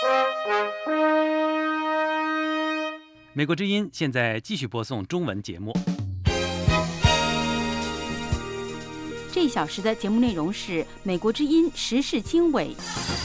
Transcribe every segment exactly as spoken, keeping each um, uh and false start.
美国之音现在继续播送中文节目。 这一小时的节目内容是美国之音时事经纬。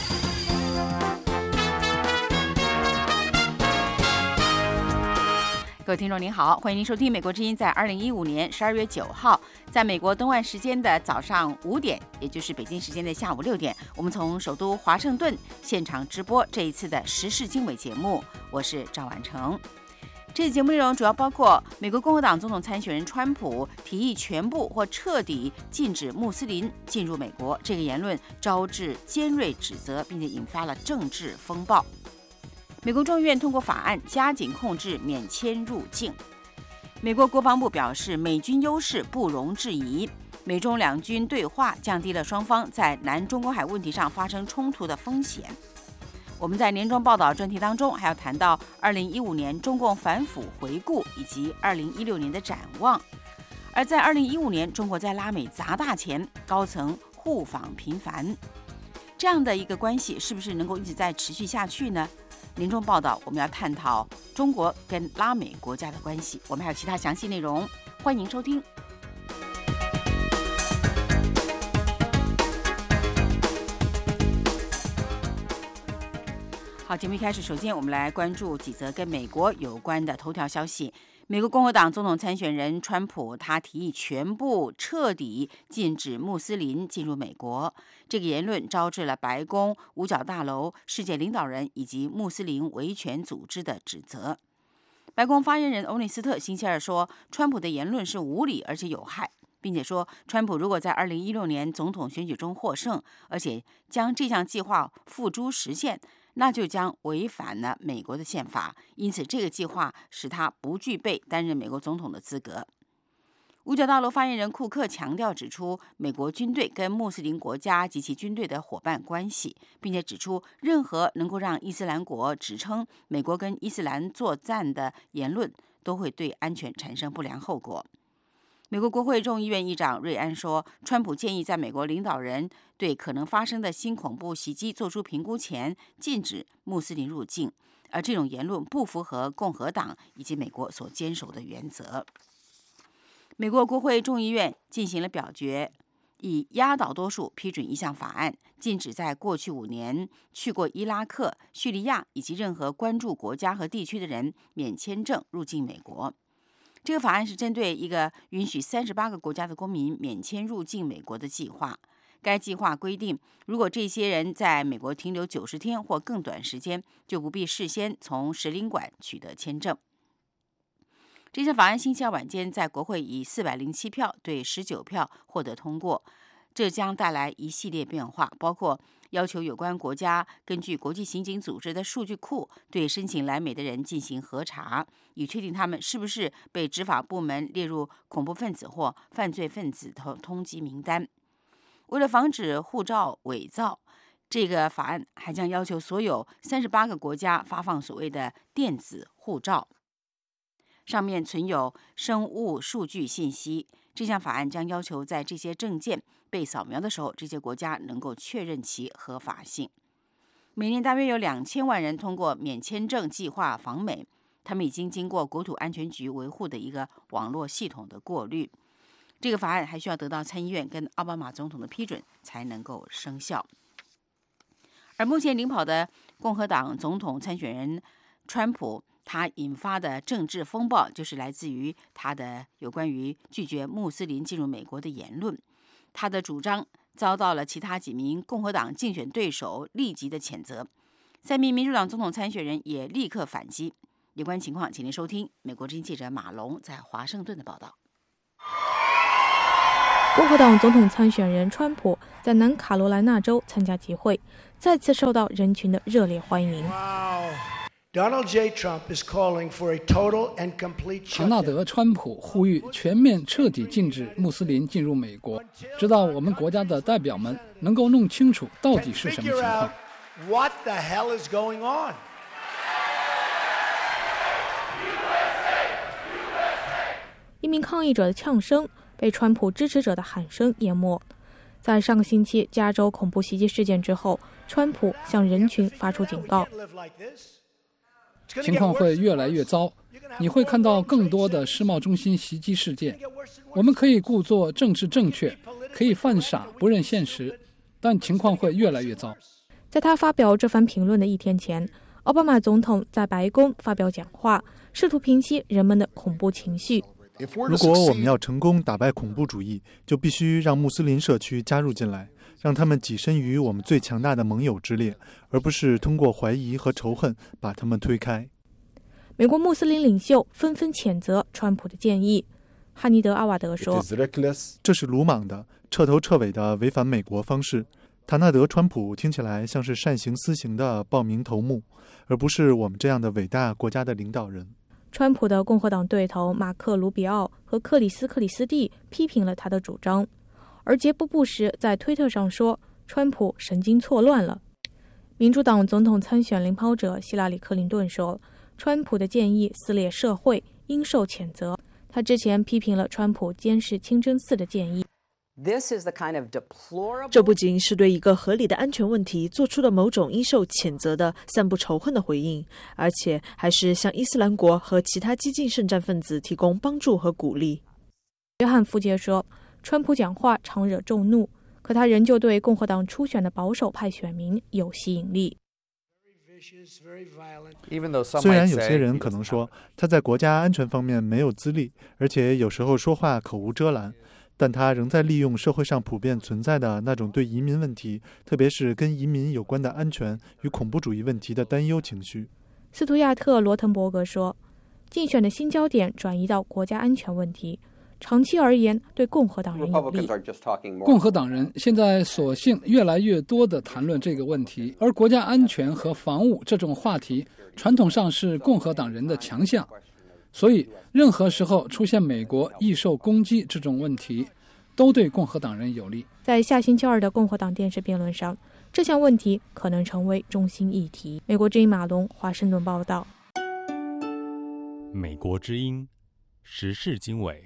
各位听众您好，欢迎您收听美国之音在二零一五年十二月九号，在美国东岸时间的早上五点，也就是北京时间的下午六点，我们从首都华盛顿现场直播这一次的时事经纬节目，我是赵婉成。这次节目内容主要包括美国共和党总统参选人川普提议全部或彻底禁止穆斯林进入美国，这个言论招致尖锐指责，并且引发了政治风暴。美国众议院通过法案加紧控制免签入境。美国国防部表示，美军优势不容置疑。美中两军对话降低了双方在南中国海问题上发生冲突的风险。我们在年终报道专题当中还要谈到二零一五年中共反腐回顾以及二零一六年的展望。而在二零一五年，中国在拉美砸大钱，高层互访频繁，这样的一个关系是不是能够一直在持续下去呢？年终报道我们要探讨中国跟拉美国家的关系，我们还有其他详细内容，欢迎收听。好，节目一开始，首先我们来关注几则跟美国有关的头条消息。美国共和党总统参选人川普，他提议全部彻底禁止穆斯林进入美国。这个言论招致了白宫、五角大楼、世界领导人以及穆斯林维权组织的指责。白宫发言人欧内斯特星期二说，川普的言论是无理而且有害，并且说，川普如果在二零一六年总统选举中获胜，而且将这项计划付诸实现，那就将违反了美国的宪法，因此这个计划使他不具备担任美国总统的资格。五角大楼发言人库克强调指出，美国军队跟穆斯林国家及其军队的伙伴关系，并且指出，任何能够让伊斯兰国指称美国跟伊斯兰作战的言论，都会对安全产生不良后果。美国国会众议院议长瑞安说，川普建议在美国领导人对可能发生的新恐怖袭击做出评估前，禁止穆斯林入境，而这种言论不符合共和党以及美国所坚守的原则。美国国会众议院进行了表决，以压倒多数批准一项法案，禁止在过去五年去过伊拉克、叙利亚以及任何关注国家和地区的人免签证入境美国。这个法案是针对一个允许三十八个国家的公民免签入境美国的计划。该计划规定，如果这些人在美国停留九十天或更短时间，就不必事先从使领馆取得签证。这项法案星期二晚间在国会以四百零七票对十九票获得通过，这将带来一系列变化，包括要求有关国家根据国际刑警组织的数据库对申请来美的人进行核查，以确定他们是不是被执法部门列入恐怖分子或犯罪分子的通缉名单。为了防止护照伪造，这个法案还将要求所有三十八个国家发放所谓的电子护照，上面存有生物数据信息。这项法案将要求在这些证件被扫描的时候，这些国家能够确认其合法性。每年大约有两千万人通过免签证计划访美，他们已经经过国土安全局维护的一个网络系统的过滤。这个法案还需要得到参议院跟奥巴马总统的批准才能够生效。而目前领跑的共和党总统参选人川普，他引发的政治风暴就是来自于他的有关于拒绝穆斯林进入美国的言论。他的主张遭到了其他几名共和党竞选对手立即的谴责，三名民主党总统参选人也立刻反击。有关情况，请您收听美国之音记者马龙在华盛顿的报道。 共和党总统参选人川普在南卡罗来纳州参加集会，再次受到人群的热烈欢迎。 Donald J. Trump is calling for a total and complete shutdown. 唐纳德·川普呼吁全面彻底禁止穆斯林进入美国，直到我们国家的代表们能够弄清楚到底是什么情况。 What the hell is going on? 一名抗议者的呛声被川普支持者的喊声淹没。 在上个星期加州恐怖袭击事件之后，川普向人群发出警告， 情况会越来越糟，你会看到更多的世贸中心袭击事件。我们可以故作政治正确，可以犯傻不认现实，但情况会越来越糟。 在他发表这番评论的一天前，奥巴马总统在白宫发表讲话，试图平息人们的恐怖情绪。 如果我们要成功打败恐怖主义，就必须让穆斯林社区加入进来，让他们跻身于我们最强大的盟友之列，而不是通过怀疑和仇恨把他们推开。 美国穆斯林领袖纷纷谴责川普的建议。汉尼德·阿瓦德说， 这是鲁莽的、彻头彻尾的违反美国方式。唐纳德·川普听起来像是善行私行的报名头目，而不是我们这样的伟大国家的领导人。 川普的共和党对头马克·卢比奥和克里斯·克里斯蒂批评了他的主张，而杰布·布什在推特上说川普神经错乱了。民主党总统参选领跑者希拉里·克林顿说，川普的建议撕裂社会，应受谴责。他之前批评了川普监视清真寺的建议。 这不仅是对一个合理的安全问题做出了某种应受谴责的散布仇恨的回应，而且还是向伊斯兰国和其他激进圣战分子提供帮助和鼓励。 约翰·福杰说，川普讲话常惹众怒，可他仍旧对共和党初选的保守派选民有吸引力。 虽然有些人可能说他在国家安全方面没有资历，而且有时候说话口无遮拦，但他仍在利用社会上普遍存在的那种对移民问题，特别是跟移民有关的安全与恐怖主义问题的担忧情绪。 斯图亚特·罗滕伯格说，竞选的新焦点转移到国家安全问题，长期而言对共和党人有利。 共和党人现在索性越来越多地谈论这个问题，而国家安全和防务这种话题传统上是共和党人的强项，所以任何时候出现美国易受攻击这种问题，都对共和党人有利。 在下星期二的共和党电视辩论上，这项问题可能成为中心议题。美国之音马龙华盛顿报道。 美国之音时事经纬。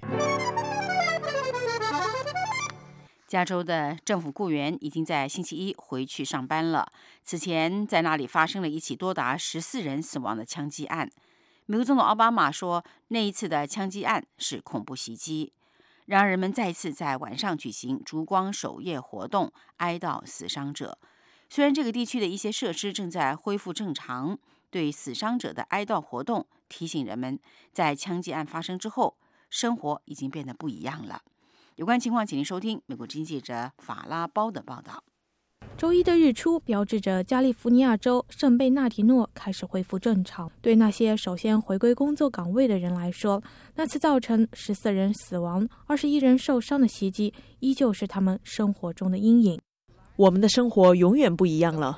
加州的政府雇员已经在星期一回去上班了。此前在那里发生了一起多达十四人死亡的枪击案。美国总统奥巴马说，那一次的枪击案是恐怖袭击，让人们再次在晚上举行烛光守夜活动，哀悼死伤者。虽然这个地区的一些设施正在恢复正常，对死伤者的哀悼活动提醒人们，在枪击案发生之后，生活已经变得不一样了。有关情况，请您收听美国之音记者法拉包的报道。 周一的日出标志着加利福尼亚州圣贝纳迪诺开始恢复正常。对那些首先回归工作岗位的人来说，那次造成十四人死亡、二十一人受伤的袭击依旧是他们生活中的阴影。 我们的生活永远不一样了。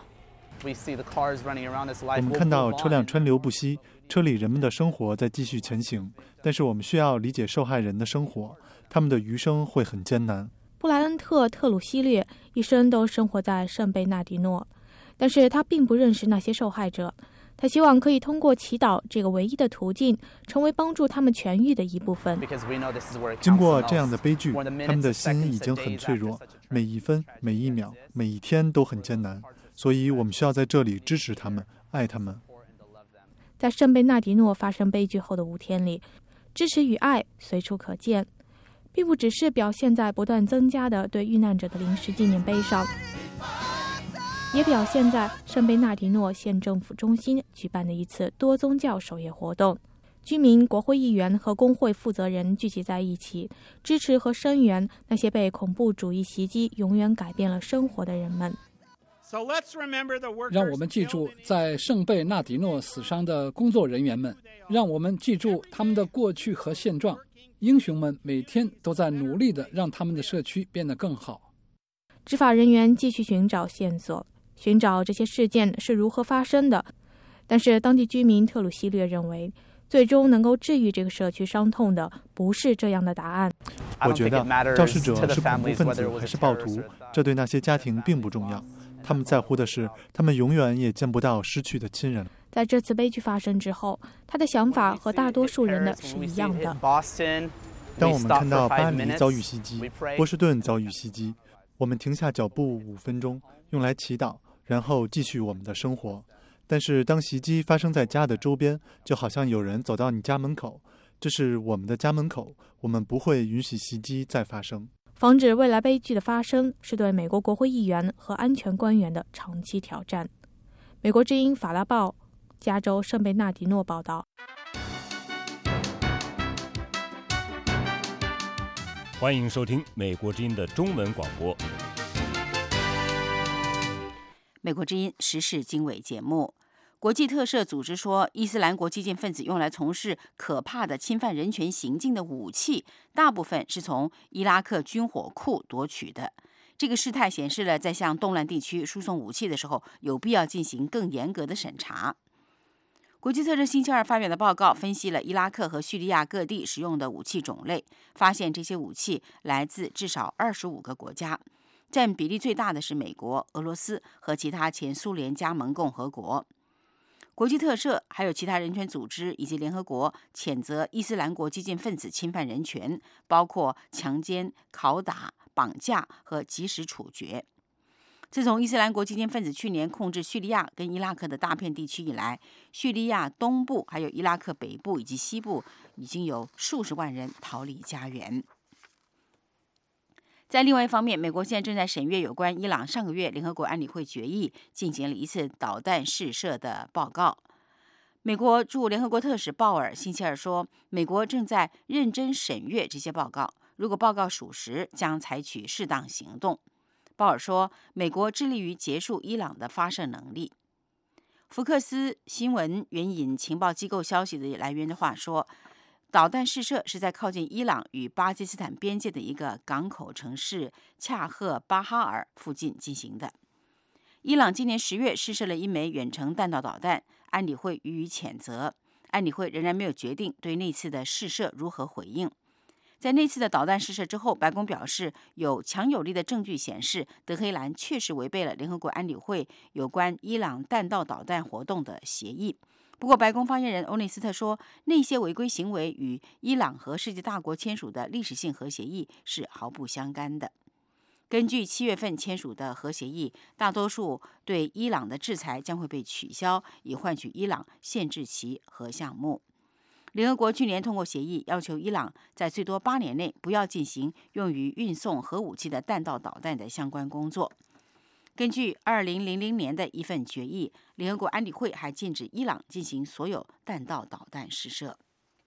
我们看到车辆川流不息，车里人们的生活在继续前行，但是我们需要理解受害人的生活，他们的余生会很艰难。 布莱恩特·特鲁西略一生都生活在圣贝纳迪诺，但是他并不认识那些受害者。他希望可以通过祈祷这个唯一的途径，成为帮助他们痊愈的一部分。 经过这样的悲剧，他们的心已经很脆弱，每一分、每一秒、每一天都很艰难，所以我们需要在这里支持他们，爱他们。 在圣贝纳迪诺发生悲剧后的五天里，支持与爱随处可见，并不只是表现在不断增加的对遇难者的临时纪念碑上，也表现在圣贝纳迪诺县政府中心举办的一次多宗教守夜活动。居民、国会议员和工会负责人聚集在一起，支持和声援那些被恐怖主义袭击永远改变了生活的人们。 让我们记住在圣贝纳迪诺死伤的工作人员们，让我们记住他们的过去和现状。英雄们每天都在努力地让他们的社区变得更好。 执法人员继续寻找线索，寻找这些事件是如何发生的。但是当地居民特鲁西略认为，最终能够治愈这个社区伤痛的不是这样的答案。 我觉得肇事者是恐怖分子还是暴徒，这对那些家庭并不重要。他们在乎的是，他们永远也见不到失去的亲人。 在这次悲剧发生之后，他的想法和大多数人的是一样的。 当我们看到巴黎遭遇袭击，波士顿遭遇袭击， 我们停下脚步五分钟，用来祈祷，然后继续我们的生活。但是当袭击发生在家的周边，就好像有人走到你家门口，这是我们的家门口，我们不会允许袭击再发生。 防止未来悲剧的发生是对美国国会议员和安全官员的长期挑战。美国之音法拉报加州圣贝纳迪诺报道。 欢迎收听美国之音的中文广播。 美国之音时事经纬节目，国际特赦组织说，伊斯兰国激进分子用来从事可怕的侵犯人权行径的武器，大部分是从伊拉克军火库夺取的。这个事态显示了，在向动乱地区输送武器的时候，有必要进行更严格的审查。国际特赦星期二发表的报告分析了伊拉克和叙利亚各地使用的武器种类，发现这些武器来自至少二十五个国家，占比例最大的是美国、俄罗斯和其他前苏联加盟共和国。国际特赦还有其他人权组织以及联合国谴责伊斯兰国激进分子侵犯人权，包括强奸、拷打、绑架和即时处决。自从伊斯兰国激进分子去年控制叙利亚跟伊拉克的大片地区以来，叙利亚东部还有伊拉克北部以及西部已经有数十万人逃离家园。在另外一方面，美国现在正在审阅有关伊朗上个月联合国安理会决议进行了一次导弹试射的报告。美国驻联合国特使鲍尔星期二说，美国正在认真审阅这些报告，如果报告属实，将采取适当行动。鲍尔说，美国致力于结束伊朗的发射能力。福克斯新闻援引情报机构消息的来源的话说，导弹试射是在靠近伊朗与巴基斯坦边界的一个港口城市恰赫巴哈尔附近进行的。伊朗今年十月试射了一枚远程弹道导弹，安理会予以谴责。安理会仍然没有决定对那次的试射如何回应。在那次的导弹试射之后，白宫表示有强有力的证据显示，德黑兰确实违背了联合国安理会有关伊朗弹道导弹活动的协议。不过，白宫发言人欧内斯特说，那些违规行为与伊朗和世界大国签署的历史性核协议是毫不相干的。根据七月份签署的核协议，大多数对伊朗的制裁将会被取消，以换取伊朗限制其核项目。联合国去年通过协议，要求伊朗在最多八年内不要进行用于运送核武器的弹道导弹的相关工作。根据二零零零年的一份决议，联合国安理会还禁止伊朗进行所有弹道导弹试射。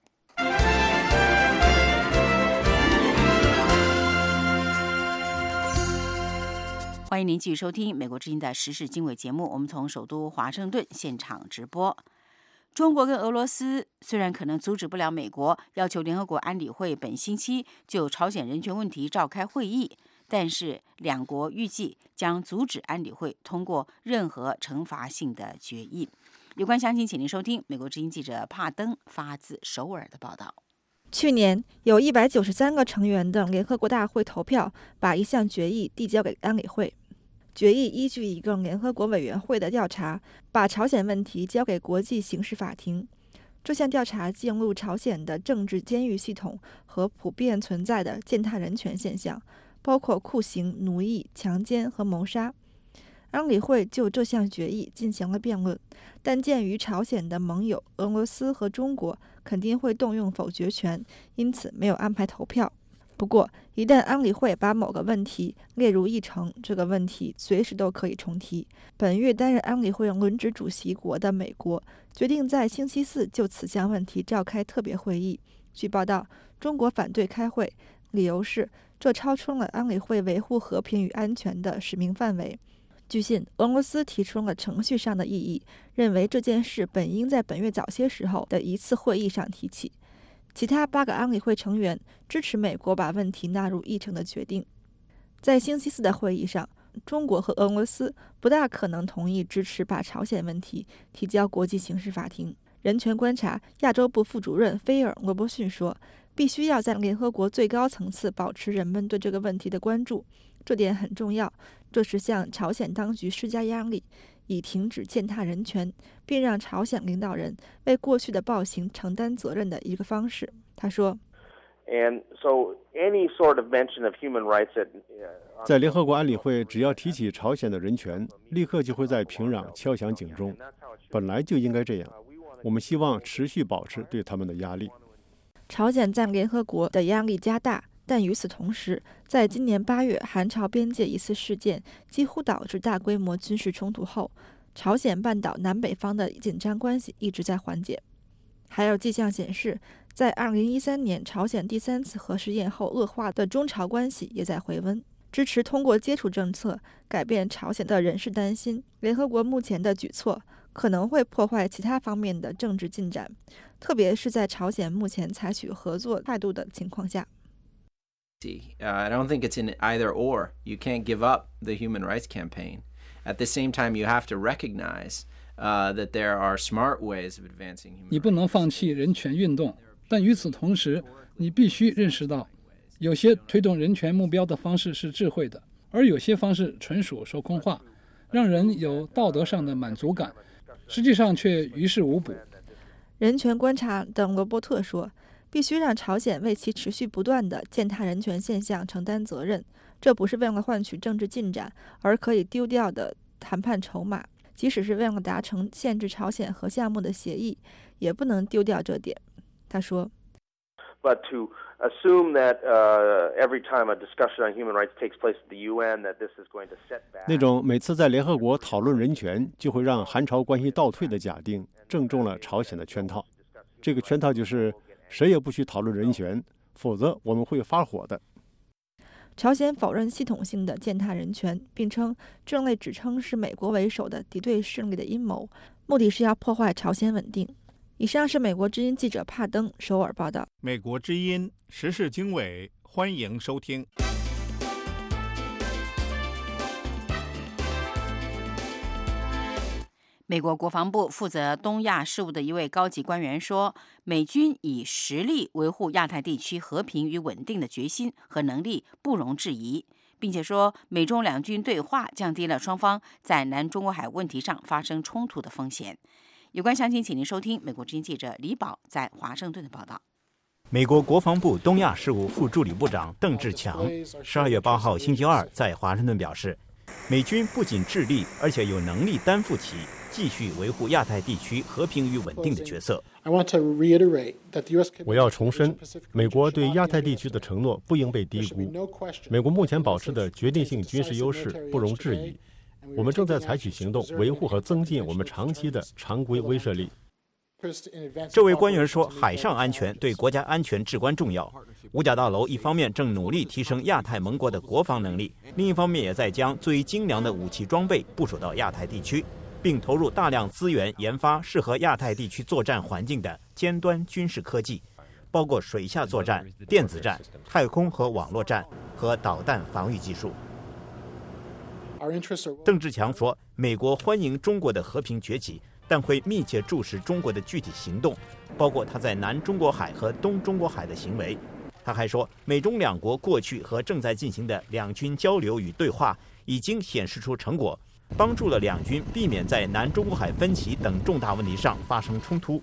欢迎您继续收听美国之音的时事经纬节目，我们从首都华盛顿现场直播。中国跟俄罗斯虽然可能阻止不了美国要求联合国安理会本星期就朝鲜人权问题召开会议，但是两国预计将阻止安理会通过任何惩罚性的决议。有关详情，请您收听美国之音记者帕登发自首尔的报道。 去年有一百九十三个成员的联合国大会投票，把一项决议递交给安理会。决议依据一个联合国委员会的调查，把朝鲜问题交给国际刑事法庭。这项调查进入朝鲜的政治监狱系统和普遍存在的践踏人权现象，包括酷刑、奴役、强奸和谋杀。安理会就这项决议进行了辩论，但鉴于朝鲜的盟友俄罗斯和中国肯定会动用否决权，因此没有安排投票。不过，一旦安理会把某个问题列入议程，这个问题随时都可以重提。本月担任安理会轮值主席国的美国决定在星期四就此项问题召开特别会议。据报道，中国反对开会，理由是这超出了安理会维护和平与安全的使命范围。据信，俄罗斯提出了程序上的异议，认为这件事本应在本月早些时候的一次会议上提起。其他八个安理会成员支持美国把问题纳入议程的决定。在星期四的会议上，中国和俄罗斯不大可能同意支持把朝鲜问题提交国际刑事法庭。人权观察亚洲部副主任菲尔·罗伯逊说，必须要在联合国最高层次保持人们对这个问题的关注，这点很重要。这是向朝鲜当局施加压力，以停止践踏人权，并让朝鲜领导人为过去的暴行承担责任的一个方式。他说在联合国安理会，只要提起朝鲜的人权，立刻就会在平壤敲响警钟。本来就应该这样。我们希望持续保持对他们的压力。 朝鲜在联合国的压力加大，但与此同时，在今年八月韩朝边界一次事件几乎导致大规模军事冲突后，朝鲜半岛南北方的紧张关系一直在缓解。还有迹象显示，在二零一三年朝鲜第三次核试验后恶化的中朝关系也在回温。支持通过接触政策改变朝鲜的人士担心，联合国目前的举措可能会破坏其他方面的政治进展，特别是在朝鲜目前采取合作态度的情况下。 Uh, I don't think it's an either or. You can't give up the human rights campaign. At the same time, you have to recognize uh, that there are smart ways of advancing human rights. 你不能放弃人权运动，但与此同时，你必须认识到，有些推动人权目标的方式是智慧的，而有些方式纯属说空话，让人有道德上的满足感，实际上却于事无补。 人权观察的罗伯特说，必须让朝鲜为其持续不断的践踏人权现象承担责任，这不是为了换取政治进展而可以丢掉的谈判筹码，即使是为了达成限制朝鲜核项目的协议，也不能丢掉这点。他说 But to assume that uh, every time a discussion on human rights takes place at the U N, that this is going to set back. 那种每次在联合国讨论人权就会让韩朝关系倒退的假定，正中了朝鲜的圈套。这个圈套就是谁也不许讨论人权，否则我们会发火的。 朝鲜否认系统性的践踏人权，并称这类指称是美国为首的敌对势力的阴谋，目的是要破坏朝鲜稳定。以上是美国之音记者帕登首尔报道。 美国之音时事经纬，欢迎收听。 美国国防部负责东亚事务的一位高级官员说，美军以实力维护亚太地区和平与稳定的决心和能力不容置疑，并且说美中两军对话降低了双方在南中国海问题上发生冲突的风险。有关详情，请您收听美国之音记者李宝在华盛顿的报道。 美国国防部东亚事务副助理部长邓志强十二月八号星期二在华盛顿表示，美军不仅智力，而且有能力担负起继续维护亚太地区和平与稳定的角色。 我要重申，美国对亚太地区的承诺不应被低估。美国目前保持的决定性军事优势不容置疑。我们正在采取行动，维护和增进我们长期的常规威慑力。 这位官员说，海上安全对国家安全至关重要。五角大楼一方面正努力提升亚太盟国的国防能力，另一方面也在将最精良的武器装备部署到亚太地区，并投入大量资源研发适合亚太地区作战环境的尖端军事科技，包括水下作战、电子战、太空和网络战和导弹防御技术。邓志强说，美国欢迎中国的和平崛起，但会密切注视中国的具体行动，包括他在南中国海和东中国海的行为。他还说，美中两国过去和正在进行的两军交流与对话已经显示出成果，帮助了两军避免在南中国海分歧等重大问题上发生冲突。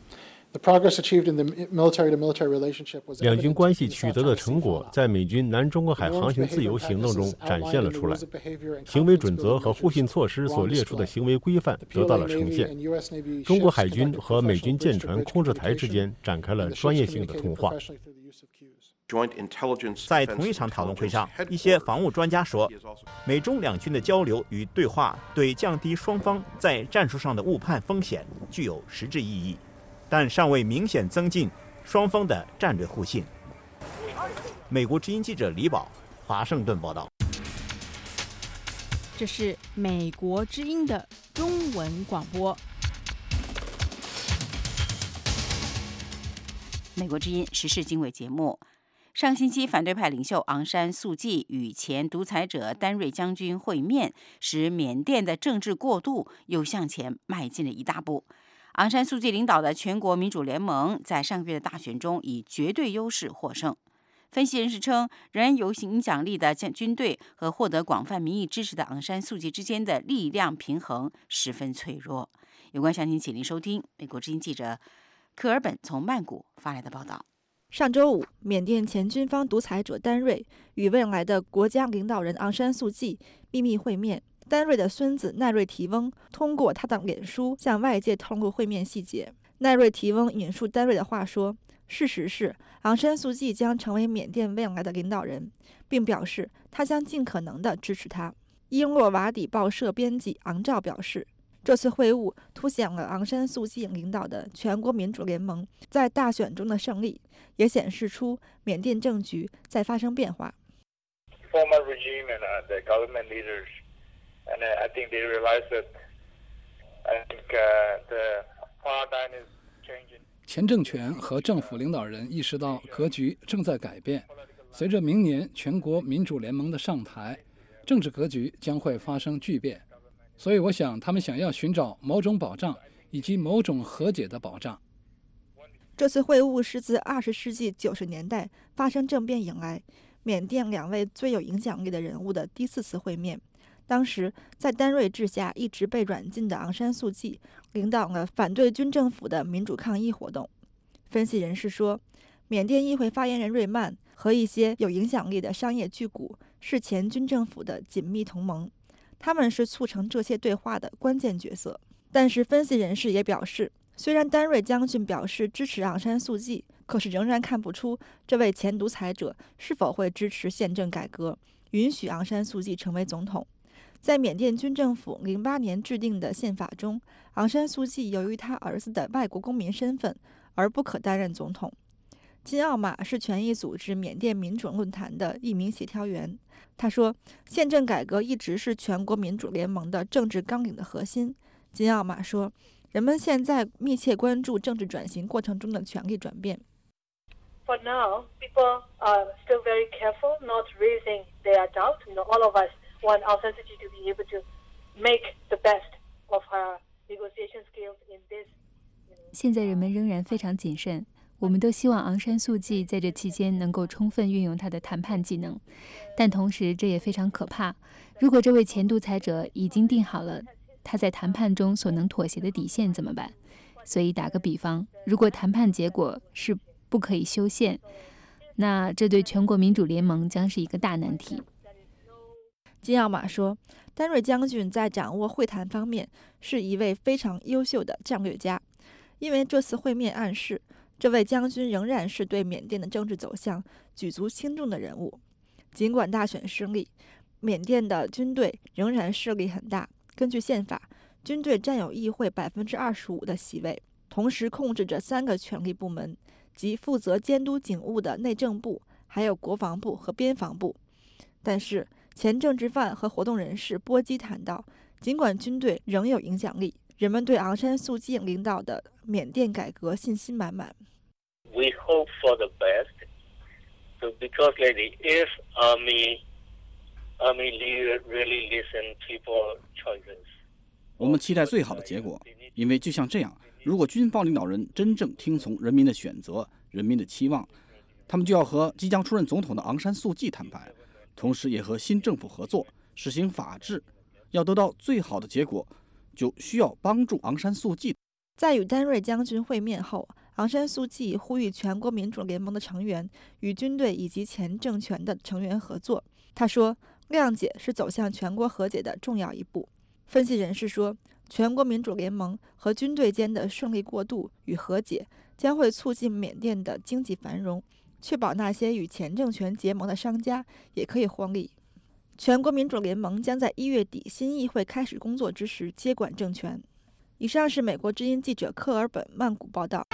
两军关系取得的成果在美军南中国海航行自由行动中展现了出来，行为准则和互信措施所列出的行为规范得到了呈现。中国海军和美军舰船控制台之间展开了专业性的通话。 在同一场讨论会上，一些防务专家说，美中两军的交流与对话对降低双方在战术上的误判风险具有实质意义，但尚未明显增进双方的战略互信。美国之音记者李宝，华盛顿报道。 这是美国之音的中文广播。 美国之音时事经纬节目。上星期，反对派领袖昂山素季与前独裁者丹瑞将军会面，使缅甸的政治过渡又向前迈进了一大步。昂山素季领导的全国民主联盟在上个月的大选中以绝对优势获胜。分析人士称，仍然有影响力的军队和获得广泛民意支持的昂山素季之间的力量平衡十分脆弱。有关详情，请您收听美国之音记者科尔本从曼谷发来的报道。 上周五，缅甸前军方独裁者丹瑞与未来的国家领导人昂山素季秘密会面。丹瑞的孙子奈瑞提翁通过他的脸书向外界透露会面细节。奈瑞提翁引述丹瑞的话说：“事实是，昂山素季将成为缅甸未来的领导人，并表示他将尽可能地支持他。”英洛瓦底报社编辑昂照表示，这次会晤凸显了昂山素季领导的全国民主联盟在大选中的胜利，也显示出缅甸政局在发生变化。 Former regime and uh, the government leaders, and uh, I think they realize that I think uh, the paradigm is changing. 前政权和政府领导人意识到格局正在改变，随着明年全国民主联盟的上台，政治格局将会发生巨变。所以我想他们想要寻找某种保障以及某种和解的保障。 这次会晤是自二十世纪九十年代发生政变以来，缅甸两位最有影响力的人物的第四次会面。当时在丹瑞治下一直被软禁的昂山素季领导了反对军政府的民主抗议活动。分析人士说，缅甸议会发言人瑞曼和一些有影响力的商业巨贾是前军政府的紧密同盟，他们是促成这些对话的关键角色。但是分析人士也表示，虽然丹瑞将军表示支持昂山素季，可是仍然看不出这位前独裁者是否会支持宪政改革，允许昂山素季成为总统。在缅甸军政府零八年制定的宪法中，昂山素季由于他儿子的外国公民身份而不可担任总统。金奥马是权益组织缅甸民主论坛的一名协调员，他说，宪政改革一直是全国民主联盟的政治纲领的核心。金奥马说，人们现在密切关注政治转型过程中的权力转变。 For now, people are still very careful, not raising their doubt. You know, all of us want Aung San Suu Kyi to be able to make the best of her negotiation skills in this. 现在人们仍然非常谨慎，我们都希望昂山素季在这期间能够充分运用他的谈判技能，但同时这也非常可怕。如果这位前独裁者已经定好了他在谈判中所能妥协的底线怎么办？所以打个比方，如果谈判结果是不可以修宪，那这对全国民主联盟将是一个大难题。 金奥马说，丹瑞将军在掌握会谈方面是一位非常优秀的战略家，因为这次会面暗示这位将军仍然是对缅甸的政治走向举足轻重的人物。尽管大选失利，缅甸的军队仍然势力很大。根据宪法，军队占有议会百分之二十五的席位，同时控制着三个权力部门，即负责监督警务的内政部，还有国防部和边防部。但是前政治犯和活动人士波基谈到，尽管军队仍有影响力，人们对昂山素季领导的缅甸改革信心满满。 We hope for the best, so because like if army army leader really listen people choices. 我们期待最好的结果，因为就像这样，如果军方领导人真正听从人民的选择、人民的期望，他们就要和即将出任总统的昂山素季谈判，同时也和新政府合作，实行法治。要得到最好的结果，就需要帮助昂山素季。 在与丹瑞将军会面后，昂山素季呼吁全国民主联盟的成员与军队以及前政权的成员合作。他说，谅解是走向全国和解的重要一步。分析人士说，全国民主联盟和军队间的顺利过渡与和解将会促进缅甸的经济繁荣，确保那些与前政权结盟的商家也可以获利。全国民主联盟将在一月底新议会开始工作之时接管政权。以上是美国之音记者科尔本曼谷报道。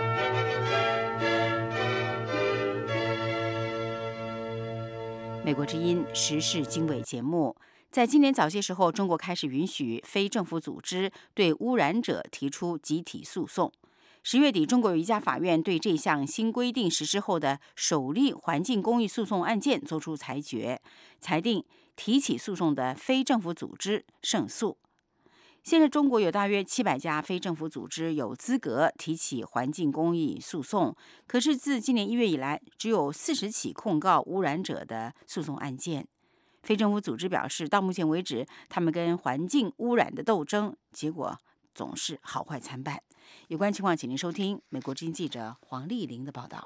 美国之音时事经纬节目，在今年早些时候，中国开始允许非政府组织对污染者提出集体诉讼。十月底，中国有一家法院对这项新规定实施后的首例环境公益诉讼案件作出裁决，裁定提起诉讼的非政府组织胜诉。现在中国有大约七百家非政府组织有资格提起环境公益诉讼，可是自今年一月以来，只有四十起控告污染者的诉讼案件。非政府组织表示，到目前为止，他们跟环境污染的斗争结果总是好坏参半。有关情况，请您收听美国之音记者黄丽玲的报道。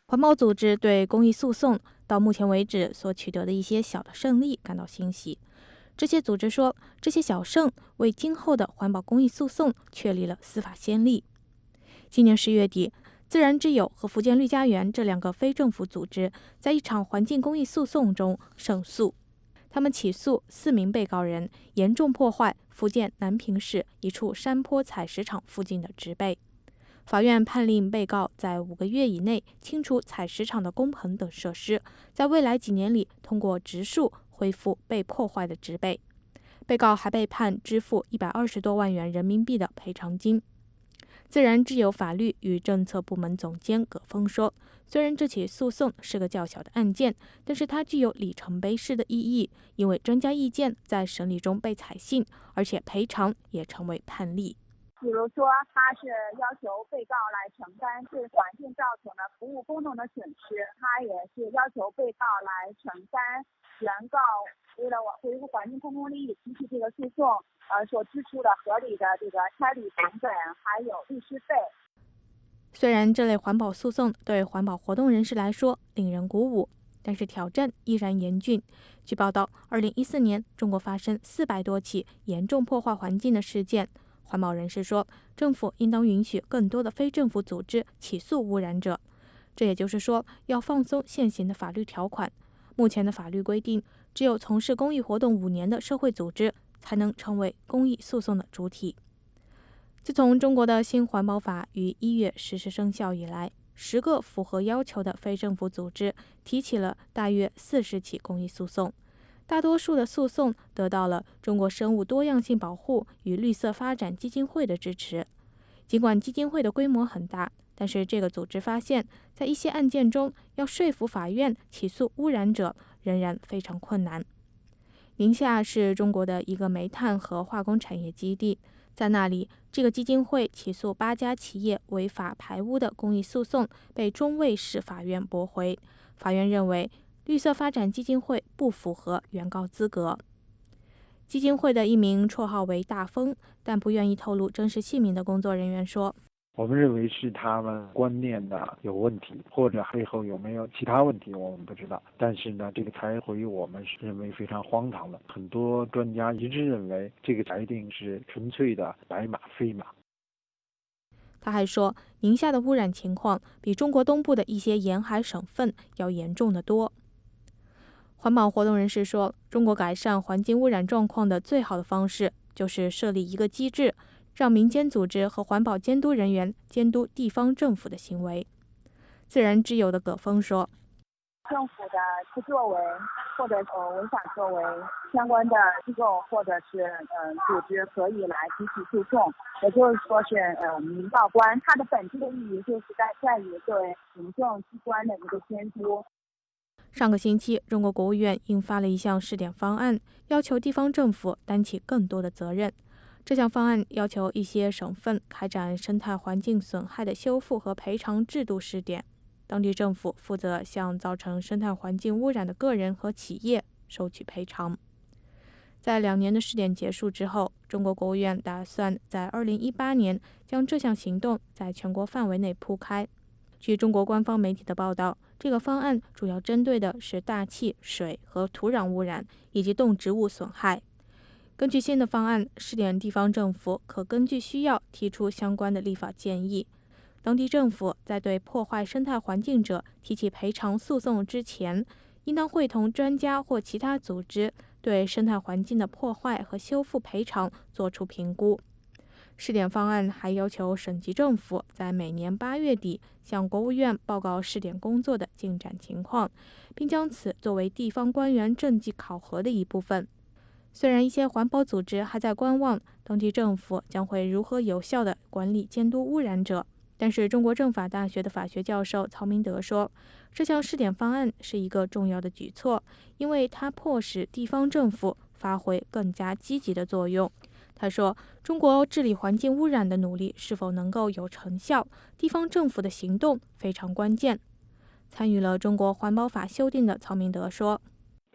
环保组织对公益诉讼到目前为止所取得的一些小的胜利感到欣喜。这些组织说，这些小胜为今后的环保公益诉讼确立了司法先例。今年十月底，自然之友和福建绿家园这两个非政府组织在一场环境公益诉讼中胜诉。他们起诉四名被告人严重破坏福建南平市一处山坡采石场附近的植被。法院判令被告在五个月以内清除采石场的工棚等设施，在未来几年里通过植树恢复被破坏的植被。被告还被判支付一百二十多万元人民币的赔偿金。自然之友法律与政策部门总监葛峰说，虽然这起诉讼是个较小的案件，但是它具有里程碑式的意义，因为专家意见在审理中被采信，而且赔偿也成为判例。 比如说，他是要求被告来承担对环境造成的服务功能的损失，他也是要求被告来承担原告为了维护环境公共利益提起这个诉讼呃所支出的合理的这个差旅成本，还有律师费。 虽然这类环保诉讼对环保活动人士来说令人鼓舞，但是挑战依然严峻。据报道，二零一四年中国发生四百多起严重破坏环境的事件。环保人士说，政府应当允许更多的非政府组织起诉污染者。这也就是说，要放松现行的法律条款。目前的法律规定，只有从事公益活动五年的社会组织才能成为公益诉讼的主体。自从中国的新环保法于一月实施生效以来，十个符合要求的非政府组织提起了大约四十起公益诉讼。大多数的诉讼得到了中国生物多样性保护与绿色发展基金会的支持。尽管基金会的规模很大，但是这个组织发现，在一些案件中，要说服法院起诉污染者仍然非常困难。宁夏是中国的一个煤炭和化工产业基地，在那里，这个基金会起诉八家企业违法排污的公益诉讼被中卫市法院驳回。法院认为，绿色发展基金会不符合原告资格。基金会的一名绰号为大风，但不愿意透露真实姓名的工作人员说， 我们认为是他们观念的有问题，或者背后有没有其他问题我们不知道，但是呢，这个裁回我们是认为非常荒唐的。很多专家一致认为这个裁定是纯粹的白马非马。 他还说，宁夏的污染情况比中国东部的一些沿海省份要严重得多。环保活动人士说，中国改善环境污染状况的最好的方式就是设立一个机制，让民间组织和环保监督人员监督地方政府的行为。自然之友的葛峰说， 政府的不作为或者呃违法作为，相关的机构或者是呃组织可以来提起诉讼，也就是说是呃民告官，它的本质的意义就是在在于对行政机关的一个监督。 上个星期，中国国务院印发了一项试点方案，要求地方政府担起更多的责任。这项方案要求一些省份开展生态环境损害的修复和赔偿制度试点，当地政府负责向造成生态环境污染的个人和企业收取赔偿。在两年的试点结束之后，中国国务院打算在二零一八年将这项行动在全国范围内铺开。据中国官方媒体的报道，这个方案主要针对的是大气、水和土壤污染以及动植物损害。根据新的方案，试点地方政府可根据需要提出相关的立法建议。当地政府在对破坏生态环境者提起赔偿诉讼之前，应当会同专家或其他组织对生态环境的破坏和修复赔偿作出评估。试点方案还要求省级政府在每年八月底向国务院报告试点工作的进展情况，并将此作为地方官员政绩考核的一部分。虽然一些环保组织还在观望当地政府将会如何有效地管理监督污染者，但是中国政法大学的法学教授曹明德说，这项试点方案是一个重要的举措，因为它迫使地方政府发挥更加积极的作用。他说，中国治理环境污染的努力是否能够有成效，地方政府的行动非常关键。参与了中国环保法修订的曹明德说，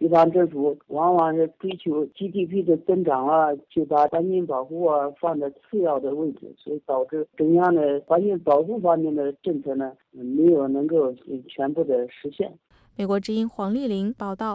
地方政府往往是追求 G D P 的增长啊，就把环境保护啊放在次要的位置，所以导致中央的环境保护方面的政策呢，没有能够全部的实现。 美国之音黄丽玲报道。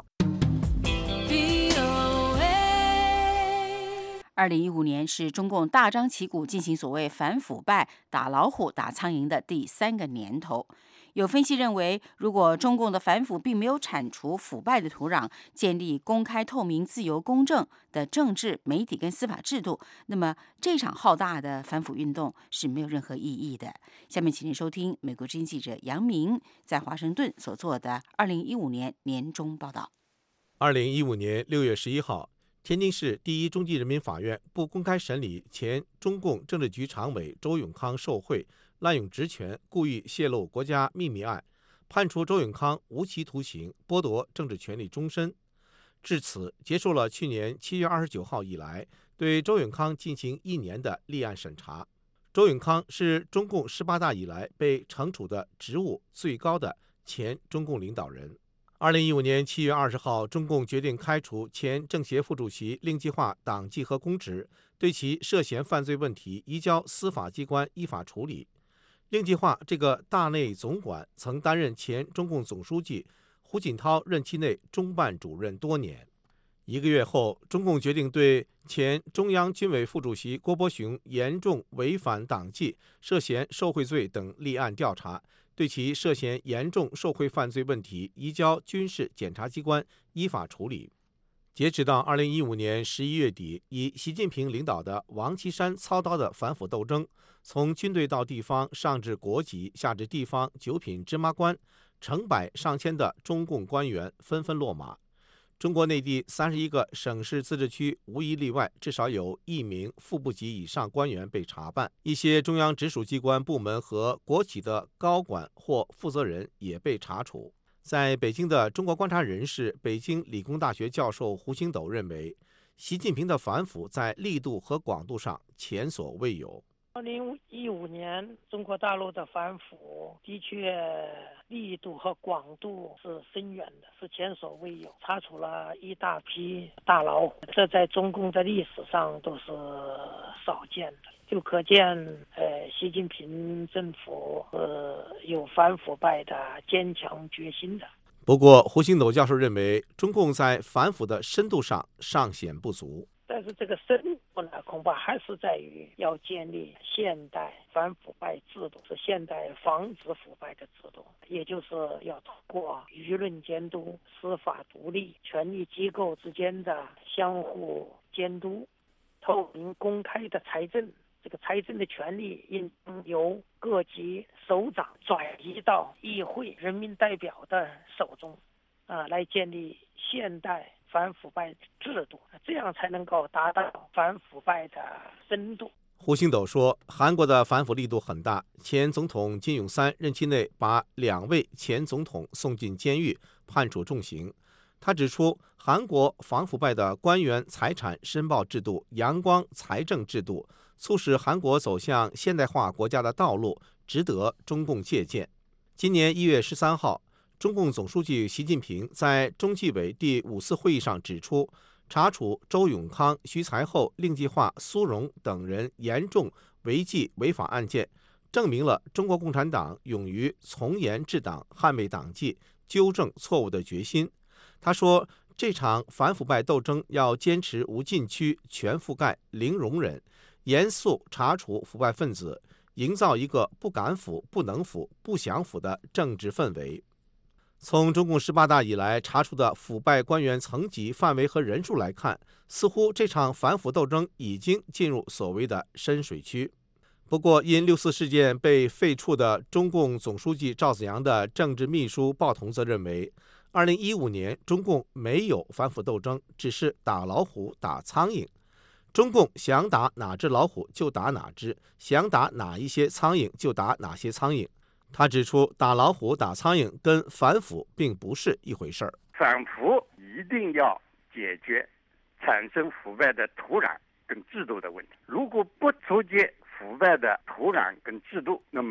二零一五年是中共大张旗鼓进行所谓反腐败、打老虎、打苍蝇的第三个年头。有分析认为，如果中共的反腐并没有铲除腐败的土壤，建立公开、透明、自由、公正的政治、媒体跟司法制度，那么这场浩大的反腐运动是没有任何意义的。下面请您收听美国之音记者杨明在华盛顿所做的二零一五年年中报道。 二零一五年六月十一号，天津市第一中级人民法院不公开审理前中共政治局常委周永康受贿、滥用职权、故意泄露国家秘密案，判处周永康无期徒刑，剥夺政治权利终身。至此，结束了去年七月二十九号以来对周永康进行一年的立案审查。周永康是中共十八大以来被惩处的职务最高的前中共领导人。二零一五年七月二十号，中共决定开除前政协副主席令计划党纪和公职，对其涉嫌犯罪问题移交司法机关依法处理。令计划这个大内总管曾担任前中共总书记胡锦涛任期内中办主任多年。一个月后，中共决定对前中央军委副主席郭伯雄严重违反党纪、涉嫌受贿罪等立案调查，对其涉嫌严重受贿犯罪问题移交军事检察机关依法处理。截止到二零一五年十一月底，以习近平领导的王岐山操刀的反腐斗争，从军队到地方，上至国级，下至地方九品芝麻官，成百上千的中共官员纷纷落马。中国内地三十一个省市自治区无一例外，至少有一名副部级以上官员被查办，一些中央直属机关部门和国企的高管或负责人也被查处。在北京的中国观察人士、北京理工大学教授胡星斗认为，习近平的反腐在力度和广度上前所未有。 二零一五年，中国大陆的反腐的确力度和广度是深远的，是前所未有，查处了一大批大老虎，这在中共的历史上都是少见的，就可见呃，习近平政府呃有反腐败的坚强决心的。 不过，胡星斗教授认为，中共在反腐的深度上尚显不足。 但是这个深度呢，恐怕还是在于要建立现代反腐败制度，是现代防止腐败的制度，也就是要通过舆论监督、司法独立、权力机构之间的相互监督、透明公开的财政。这个财政的权力应由各级首长转移到议会人民代表的手中，啊，来建立现代反腐败制度，这样才能够达到反腐败的深度。 胡星斗说，韩国的反腐力度很大，前总统金泳三任期内把两位前总统送进监狱，判处重刑。他指出，韩国反腐败的官员财产申报制度、阳光财政制度，促使韩国走向现代化国家的道路，值得中共借鉴。今年一月十三号，中共总书记习近平在中纪委第五次会议上指出，查处周永康、徐才厚、令计划、苏荣等人严重违纪违法案件，证明了中国共产党勇于从严治党、捍卫党纪、纠正错误的决心。他说，这场反腐败斗争要坚持无禁区、全覆盖、零容忍，严肃查处腐败分子，营造一个不敢腐、不能腐、不想腐的政治氛围。从中共十八大以来查处的腐败官员层级、范围和人数来看，似乎这场反腐斗争已经进入所谓的深水区。不过，因六四事件被废黜的中共总书记赵紫阳的政治秘书鲍同则认为，二零一五年中共没有反腐斗争，只是打老虎、打苍蝇。中共想打哪只老虎就打哪只，想打哪一些苍蝇就打哪些苍蝇。他指出，打老虎、打苍蝇跟反腐并不是一回事儿。 反腐一定要解决产生腐败的土壤跟制度的问题。如果不除解腐败的土壤跟制度，那么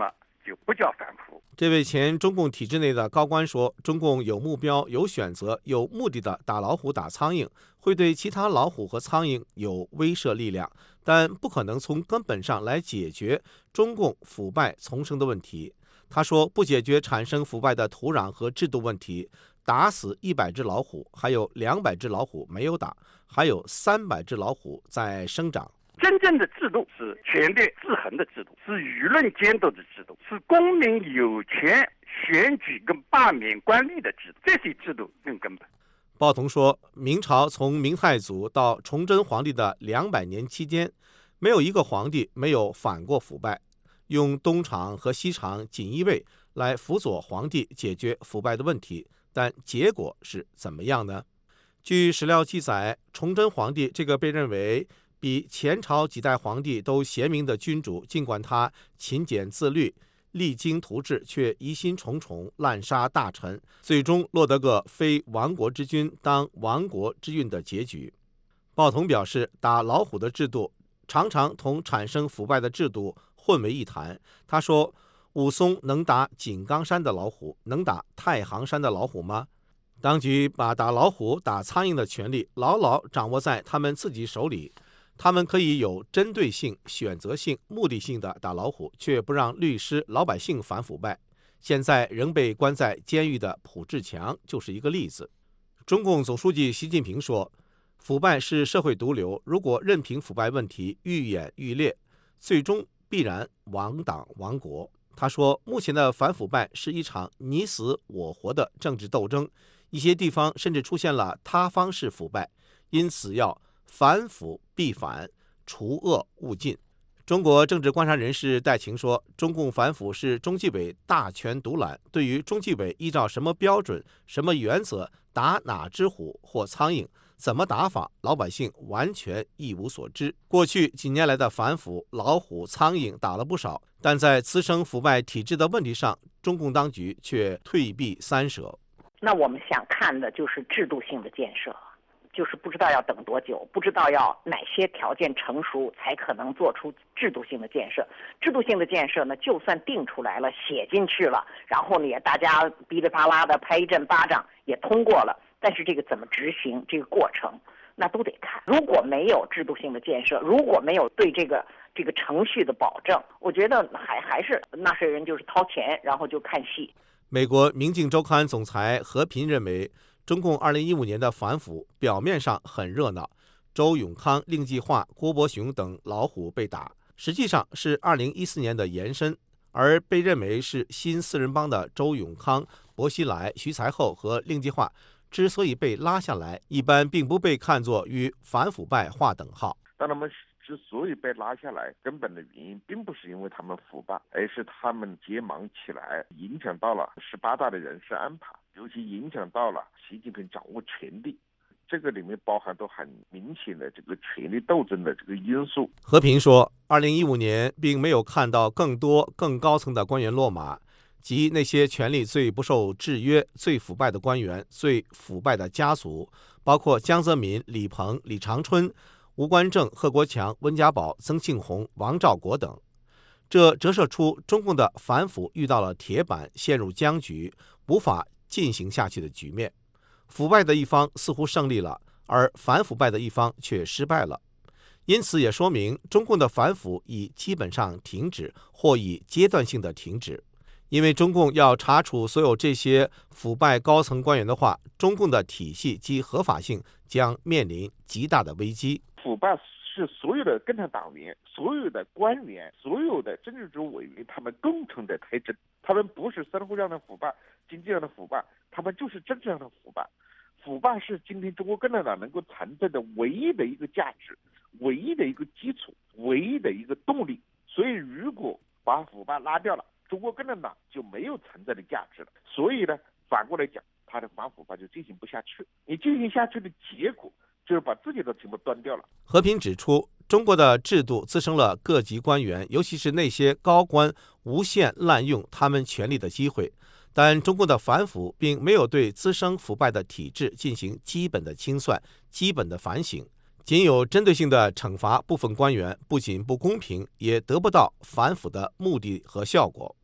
就不叫反腐。 这位前中共体制内的高官说，中共有目标、有选择、有目的的打老虎、打苍蝇，会对其他老虎和苍蝇有威慑力量，但不可能从根本上来解决中共腐败丛生的问题。他说，不解决产生腐败的土壤和制度问题，打死一百只老虎，还有两百只老虎没有打，还有三百只老虎在生长。 真正的制度是权力制衡的制度，是舆论监督的制度，是公民有权选举跟罢免官吏的制度，这些制度更根本。 鲍同说，明朝从明太祖到崇祯皇帝的两百年期间，没有一个皇帝没有反过腐败，用东厂和西厂锦衣卫来辅佐皇帝解决腐败的问题，但结果是怎么样呢？据史料记载，崇祯皇帝这个被认为比前朝几代皇帝都贤明的君主，尽管他勤俭自律、励精图治，却疑心重重，滥杀大臣，最终落得个非亡国之君当亡国之运的结局。鲍同表示，打老虎的制度常常同产生腐败的制度混为一谈。他说，武松能打井冈山的老虎，能打太行山的老虎吗？当局把打老虎、打苍蝇的权利牢牢掌握在他们自己手里，他们可以有针对性、选择性、目的性的打老虎，却不让律师、老百姓反腐败。现在仍被关在监狱的卜志强就是一个例子。中共总书记习近平说，腐败是社会毒瘤，如果任凭腐败问题愈演愈烈，最终必然亡党亡国。他说，目前的反腐败是一场你死我活的政治斗争，一些地方甚至出现了他方式腐败，因此要反腐必反，除恶务尽。中国政治观察人士戴晴说，中共反腐是中纪委大权独揽，对于中纪委依照什么标准、什么原则打哪只虎或苍蝇，怎么打法，老百姓完全一无所知。过去几年来的反腐，老虎、苍蝇打了不少，但在滋生腐败体制的问题上，中共当局却退避三舍。 那我们想看的就是制度性的建设，就是不知道要等多久，不知道要哪些条件成熟才可能做出制度性的建设。制度性的建设呢，就算定出来了、写进去了，然后呢也大家噼里啪啦的拍一阵巴掌也通过了，但是这个怎么执行，这个过程那都得看。如果没有制度性的建设，如果没有对这个这个程序的保证，我觉得还还是纳税人就是掏钱，然后就看戏。 美国《明镜周刊》总裁何平认为，中共二零一五年的反腐表面上很热闹，周永康、令计划、郭伯雄等老虎被打，实际上是二零一四年的延伸，而被认为是新四人帮的周永康、薄熙来、徐才厚和令计划之所以被拉下来，一般并不被看作与反腐败划等号。 当他们之所以被拉下来，根本的原因并不是因为他们腐败，而是他们结盟起来，影响到了十八大的人事安排，尤其影响到了习近平掌握权力。这个里面包含都很明显的这个权力斗争的这个因素。 和平说，二零一五年并没有看到更多更高层的官员落马，即那些权力最不受制约、最腐败的官员、最腐败的家族，包括江泽民、李鹏、李长春、吴官正、贺国强、温家宝、曾庆红、王兆国等。这折射出中共的反腐遇到了铁板，陷入僵局，无法进行下去的局面。腐败的一方似乎胜利了，而反腐败的一方却失败了。因此也说明中共的反腐已基本上停止，或已阶段性的停止。因为中共要查处所有这些腐败高层官员的话，中共的体系及合法性将面临极大的危机。 腐败是所有的共产党员、所有的官员、所有的政治组委员他们共同的特征，他们不是生活上的腐败、经济上的腐败，他们就是政治上的腐败。腐败是今天中国共产党能够存在的唯一的一个价值、唯一的一个基础、唯一的一个动力。所以如果把腐败拉掉了，中国共产党就没有存在的价值了。所以呢，反过来讲，他的反腐败就进行不下去。你进行下去的结果就是把自己的全部端掉了。 和平指出，中国的制度滋生了各级官员，尤其是那些高官无限滥用他们权力的机会。但中共的反腐并没有对滋生腐败的体制进行基本的清算、基本的反省，仅有针对性的惩罚部分官员，不仅不公平，也得不到反腐的目的和效果。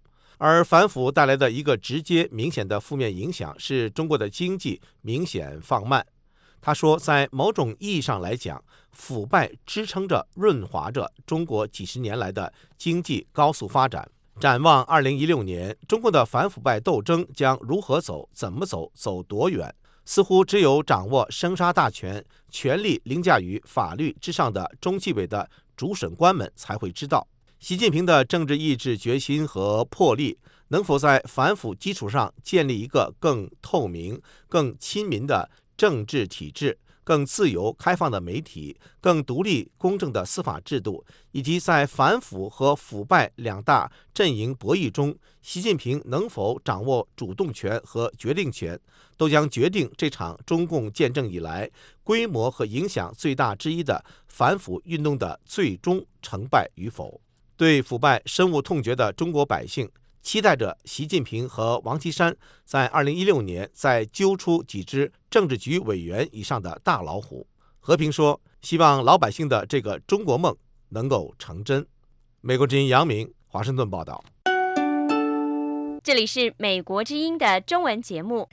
而反腐带来的一个直接明显的负面影响是中国的经济明显放慢。他说，在某种意义上来讲，腐败支撑着、润滑着中国几十年来的经济高速发展。展望二零一六年，中国的反腐败斗争将如何走、怎么走、走多远，似乎只有掌握生杀大权、权力凌驾于法律之上的中纪委的主审官们才会知道。习近平的政治意志、决心和魄力，能否在反腐基础上建立一个更透明、更亲民的政治体制，更自由开放的媒体，更独立公正的司法制度，以及在反腐和腐败两大阵营博弈中，习近平能否掌握主动权和决定权，都将决定这场中共建政以来规模和影响最大之一的反腐运动的最终成败与否。对腐败深恶痛绝的中国百姓期待着习近平和王岐山在二零一六年再揪出几只政治局委员以上的大老虎。和平说，希望老百姓的这个中国梦能够成真。美国之音杨明，华盛顿报道。 这里是美国之音的中文节目。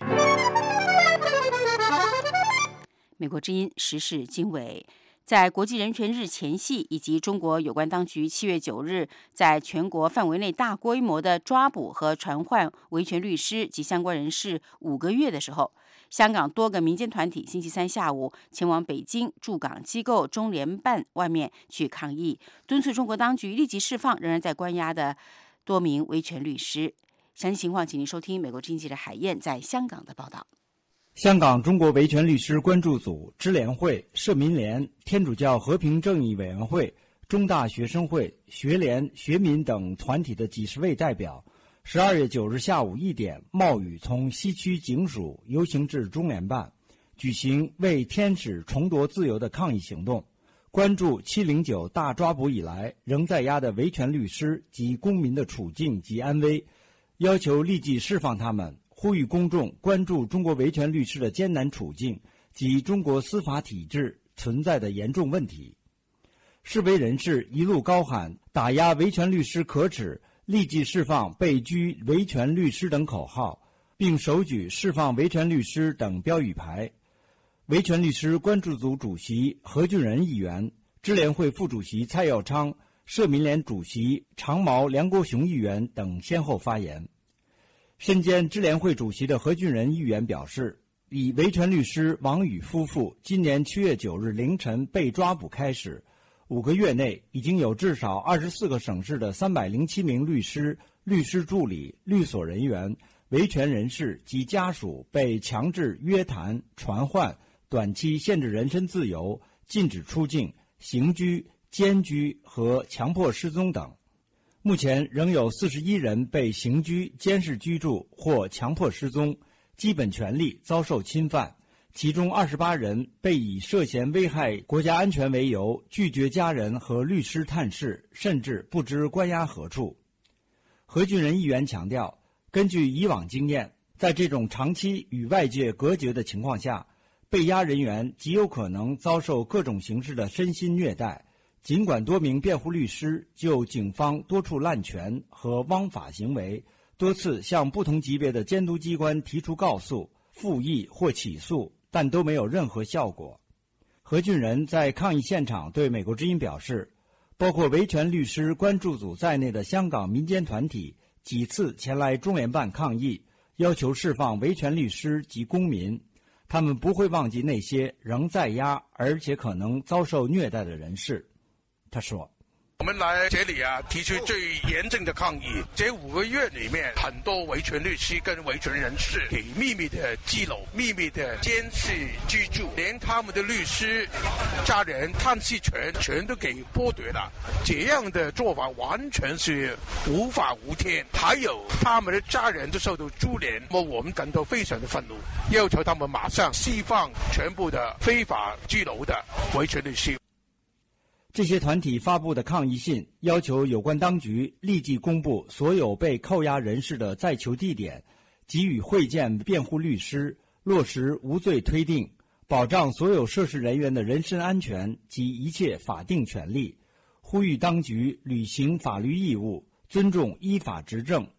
美国之音时事经纬。在国际人权日前夕，以及中国有关当局七月九日在全国范围内大规模的抓捕和传唤维权律师及相关人士五个月的时候，香港多个民间团体星期三下午前往北京驻港机构中联办外面去抗议，敦促中国当局立即释放仍然在关押的多名维权律师。详细情况，请您收听美国之音记者海燕在香港的报道。 香港中国维权律师关注组、支联会、社民联、天主教和平正义委员会、中大学生会、学联、学民等团体的几十位代表，十二月九日下午一点冒雨从西区警署游行至中联办，举行为天使重夺自由的抗议行动，关注七零九大抓捕以来仍在押的维权律师及公民的处境及安危，要求立即释放他们，呼吁公众关注中国维权律师的艰难处境及中国司法体制存在的严重问题。示威人士一路高喊打压维权律师可耻，立即释放被拘维权律师等口号，并手举释放维权律师等标语牌。维权律师关注组主席何俊仁议员、支联会副主席蔡耀昌、社民联主席长毛梁国雄议员等先后发言。身兼支联会主席的何俊仁议员表示，以维权律师王宇夫妇今年七月九日凌晨被抓捕开始，五个月内已经有至少二十四个省市的三百零七名律师、律师助理、律所人员、维权人士及家属被强制约谈、传唤、短期限制人身自由、禁止出境、刑拘、监拘和强迫失踪等。目前仍有四十一人被刑拘、监视居住或强迫失踪，基本权利遭受侵犯，其中二十八人被以涉嫌危害国家安全为由拒绝家人和律师探视，甚至不知关押何处。何俊仁议员强调，根据以往经验，在这种长期与外界隔绝的情况下，被押人员极有可能遭受各种形式的身心虐待。尽管多名辩护律师就警方多处滥权和枉法行为多次向不同级别的监督机关提出告诉、复议或起诉，但都没有任何效果。何俊仁在抗议现场对美国之音表示，包括维权律师关注组在内的香港民间团体几次前来中联办抗议，要求释放维权律师及公民，他们不会忘记那些仍在押而且可能遭受虐待的人士。他说， 我们来这里啊，提出最严正的抗议。这五个月里面，很多维权律师跟维权人士给秘密的记录、秘密的监视居住，连他们的律师、家人、探视权全都给剥夺了。这样的做法完全是无法无天，还有他们的家人都受到株连。那么我们感到非常的愤怒，要求他们马上释放全部的非法拘留的维权律师。 这些团体发布的抗议信要求有关当局立即公布所有被扣押人士的在囚地点，给予会见辩护律师，落实无罪推定，保障所有涉事人员的人身安全及一切法定权利，呼吁当局履行法律义务，尊重依法执政，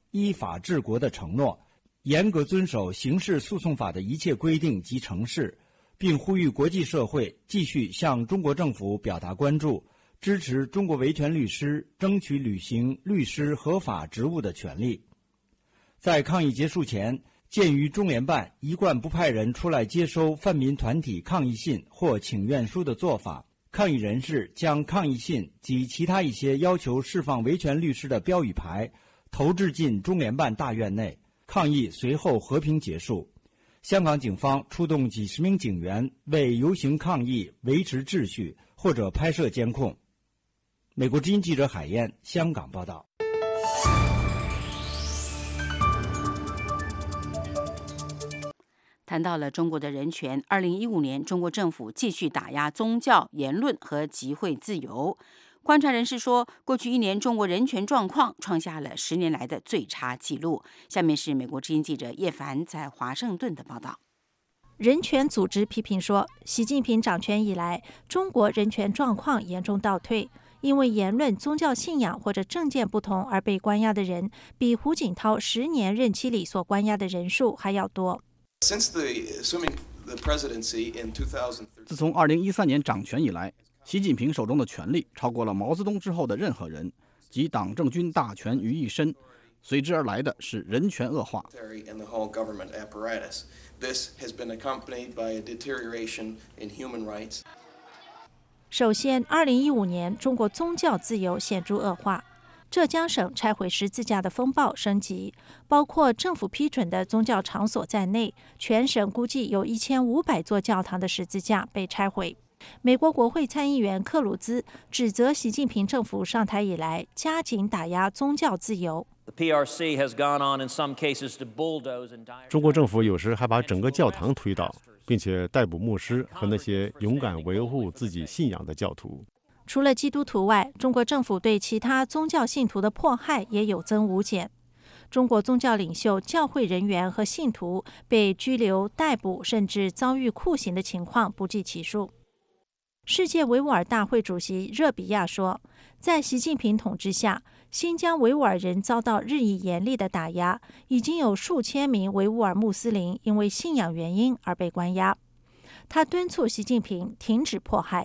依法治国的承诺，严格遵守刑事诉讼法的一切规定及程序，并呼吁国际社会继续向中国政府表达关注，支持中国维权律师争取履行律师合法职务的权利。在抗议结束前，鉴于中联办一贯不派人出来接收泛民团体抗议信或请愿书的做法，抗议人士将抗议信及其他一些要求释放维权律师的标语牌投掷进中联办大院内，抗议随后和平结束。香港警方出动几十名警员为游行抗议维持秩序或者拍摄监控。美国之音记者海燕，香港报道。 谈到了中国的人权，二零一五年，中国政府继续打压宗教言论和集会自由。观察人士说，过去一年中国人权状况创下了十年来的最差纪录。下面是美国之音记者叶凡在华盛顿的报道。 人权组织批评说，习近平掌权以来，中国人权状况严重倒退，因为言论、宗教信仰或者政见不同而被关押的人，比胡锦涛十年任期里所关押的人数还要多。 自从二零一三年掌权以来，习近平手中的权力超过了毛泽东之后的任何人，集党政军大权于一身，随之而来的是人权恶化。 首先，二零一五年中国宗教自由显著恶化。浙江省拆毁十字架的风暴升级，包括政府批准的宗教场所在内，全省估计有一千五百座教堂的十字架被拆毁。美国国会参议员克鲁兹指责习近平政府上台以来加紧打压宗教自由。 中国政府有时还把整个教堂推倒，并且逮捕牧师和那些勇敢维护自己信仰的教徒。 除了基督徒外，中国政府对其他宗教信徒的迫害也有增无减。中国宗教领袖、教会人员和信徒被拘留、逮捕，甚至遭遇酷刑的情况不计其数。世界维吾尔大会主席热比亚说，在习近平统治下，新疆维吾尔人遭到日益严厉的打压，已经有数千名维吾尔穆斯林因为信仰原因而被关押。他敦促习近平停止迫害。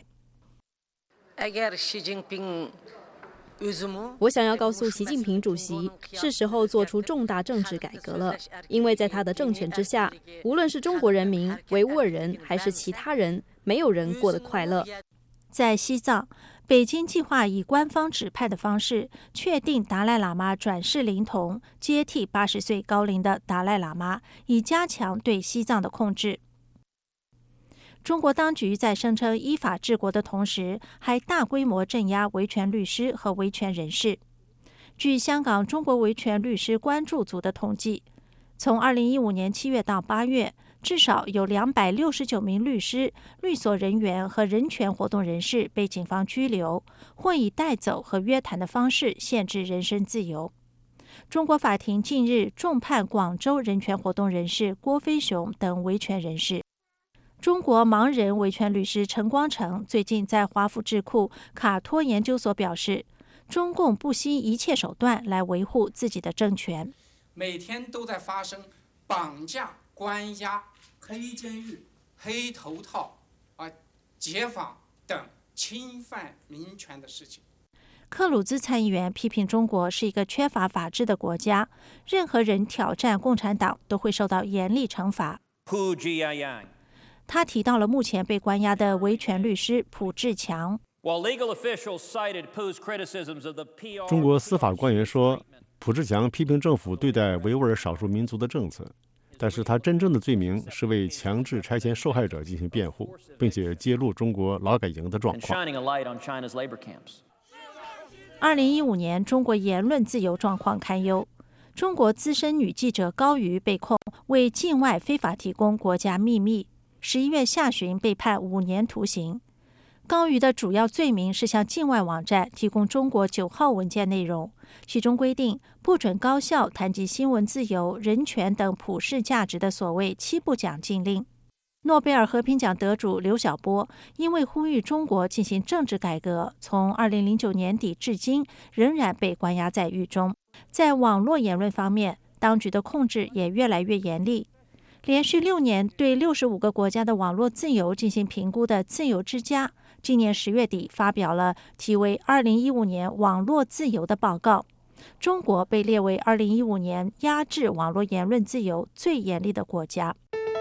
我想要告诉习近平主席，是时候做出重大政治改革了，因为在他的政权之下，无论是中国人民、维吾尔人还是其他人，没有人过得快乐。 在西藏，北京计划以官方指派的方式确定达赖喇嘛转世灵童，接替八十岁高龄的达赖喇嘛，以加强对西藏的控制。中国当局在声称依法治国的同时，还大规模镇压维权律师和维权人士。据香港中国维权律师关注组的统计，从二零一五年七月到八月，至少有两百六十九名律师、律所人员和人权活动人士被警方拘留，或以带走和约谈的方式限制人身自由。中国法庭近日重判广州人权活动人士郭飞雄等维权人士。中国盲人维权律师陈光诚最近在华府智库卡托研究所表示，中共不惜一切手段来维护自己的政权。 每天都在发生绑架、关押、黑监狱、黑头套、啊解访等侵犯民权的事情。 克鲁兹参议员批评中国是一个缺乏法治的国家，任何人挑战共产党都会受到严厉惩罚。他提到了目前被关押的维权律师蒲志强。 中国司法官员说，蒲志强批评政府对待维吾尔少数民族的政策，但是他真正的罪名是为强制拆迁受害者进行辩护，并且揭露中国劳改营的状况。 二零一五年，中国言论自由状况堪忧。中国资深女记者高瑜被控为境外非法提供国家秘密，十一月下旬被判五年徒刑。高瑜的主要罪名是向境外网站提供中国九号文件内容，其中规定不准高校谈及新闻自由、人权等普世价值的所谓七不讲禁令。诺贝尔和平奖得主刘晓波因为呼吁中国进行政治改革，从二零零九年底至今仍然被关押在狱中。 在网络言论方面，当局的控制也越来越严厉。连续六年对六十五个国家的网络自由进行评估的自由之家，今年十月底发表了题为《二零一五年网络自由》的报告。中国被列为二零一五年压制网络言论自由最严厉的国家。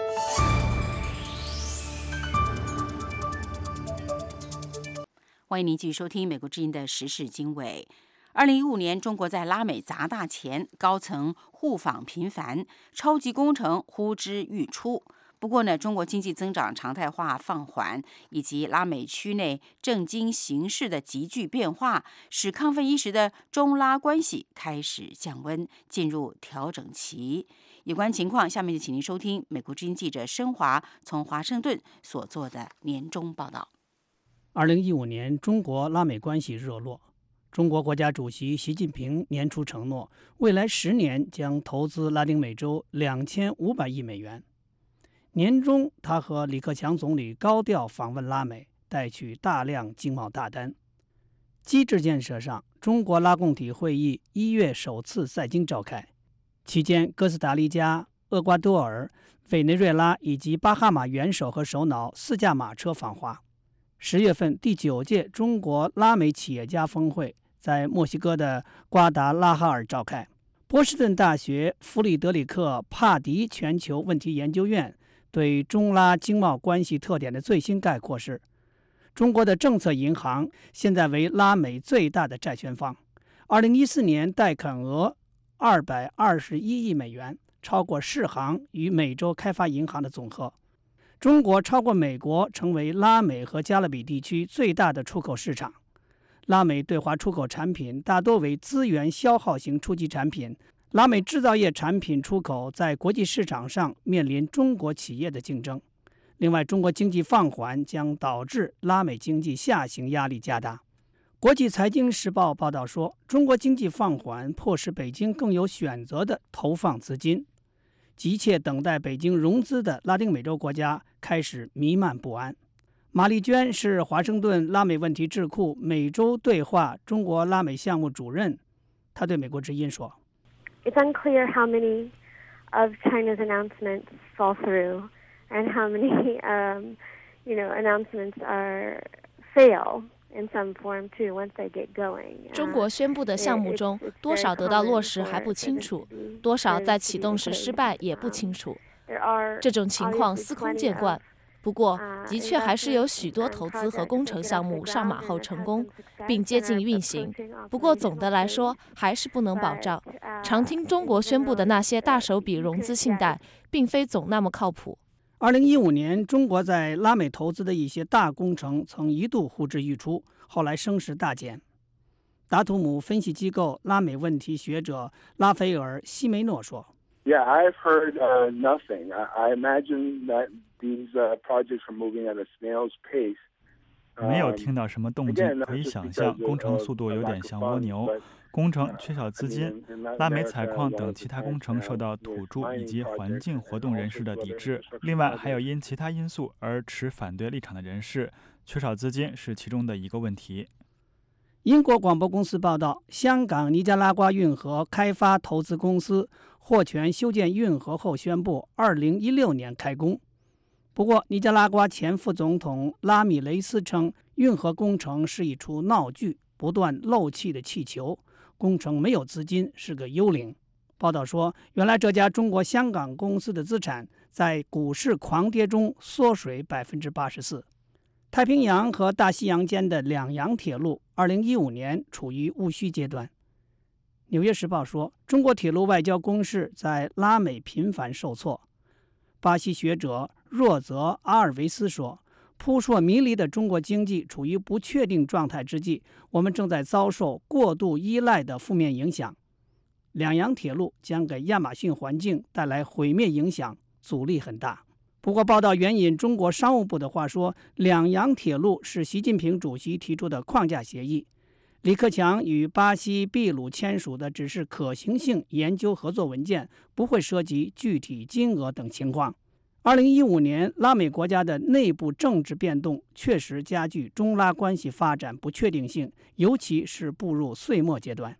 欢迎您继续收听美国之音的时事经纬。二零一五年，中国在拉美砸大钱，高层互访频繁，超级工程呼之欲出。不过呢，中国经济增长常态化放缓，以及拉美区内政经形势的急剧变化，使亢奋一时的中拉关系开始降温，进入调整期。有关情况，下面就请您收听美国之音记者申华从华盛顿所做的年终报道。 二零一五年，中国拉美关系热络。中国国家主席习近平年初承诺，未来十年将投资拉丁美洲两千五百亿美元。年中，他和李克强总理高调访问拉美，带去大量经贸大单。机制建设上，中国拉共体会议一月首次在京召开，期间哥斯达黎加、厄瓜多尔、委内瑞拉以及巴哈马元首和首脑四驾马车访华。十月份，第九届中国拉美企业家峰会在墨西哥的瓜达拉哈尔召开。波士顿大学弗里德里克·帕迪全球问题研究院对中拉经贸关系特点的最新概括是：中国的政策银行现在为拉美最大的债权方，二零一四年贷款额二百二十一亿美元，超过世行与美洲开发银行的总和。中国超过美国，成为拉美和加勒比地区最大的出口市场。拉美对华出口产品大多为资源消耗型初级产品，拉美制造业产品出口在国际市场上面临中国企业的竞争。另外，中国经济放缓将导致拉美经济下行压力加大。国际财经时报报道说，中国经济放缓迫使北京更有选择地投放资金，急切等待北京融资的拉丁美洲国家开始弥漫不安。马丽娟是华盛顿拉美问题智库美洲对话中国拉美项目主任，她对美国之音说 ：“It's unclear how many of China's announcements fall through, and how many, um, you know, announcements are fail in some form too once they get going.” 中国宣布的项目中，多少得到落实还不清楚，多少在启动时失败也不清楚。这种情况司空见惯。不过，的确还是有许多投资和工程项目上马后成功，并接近运行。不过总的来说，还是不能保障。常听中国宣布的那些大手笔融资信贷，并非总那么靠谱。 二零一五年，中国在拉美投资的一些大工程曾一度呼之欲出，后来声势大减。达图姆分析机构拉美问题学者拉斐尔·西梅诺说 ：“Yeah, I've heard uh, nothing. I, I imagine that these uh, projects are moving at a snail's pace.” 没有听到什么动静，可以想象工程速度有点像蜗牛。工程缺少资金，拉美采矿等其他工程受到土著以及环境活动人士的抵制。另外，还有因其他因素而持反对立场的人士，缺少资金是其中的一个问题。 英国广播公司报道，香港尼加拉瓜运河开发投资公司获权修建运河后宣布，二零一六年开工。不过，尼加拉瓜前副总统拉米雷斯称，运河工程是一出闹剧，不断漏气的气球，工程没有资金，是个幽灵。报道说，原来这家中国香港公司的资产在股市狂跌中缩水 百分之八十四。太平洋和大西洋间的两洋铁路二零一五年处于务虚阶段。纽约时报说，中国铁路外交攻势在拉美频繁受挫。巴西学者若泽阿尔维斯说，扑朔迷离的中国经济处于不确定状态之际，我们正在遭受过度依赖的负面影响。两洋铁路将给亚马逊环境带来毁灭影响，阻力很大。不过，报道援引中国商务部的话说，两洋铁路是习近平主席提出的框架协议，李克强与巴西秘鲁签署的只是可行性研究合作文件，不会涉及具体金额等情况。二零一五年，拉美国家的内部政治变动确实加剧中拉关系发展不确定性，尤其是步入岁末阶段。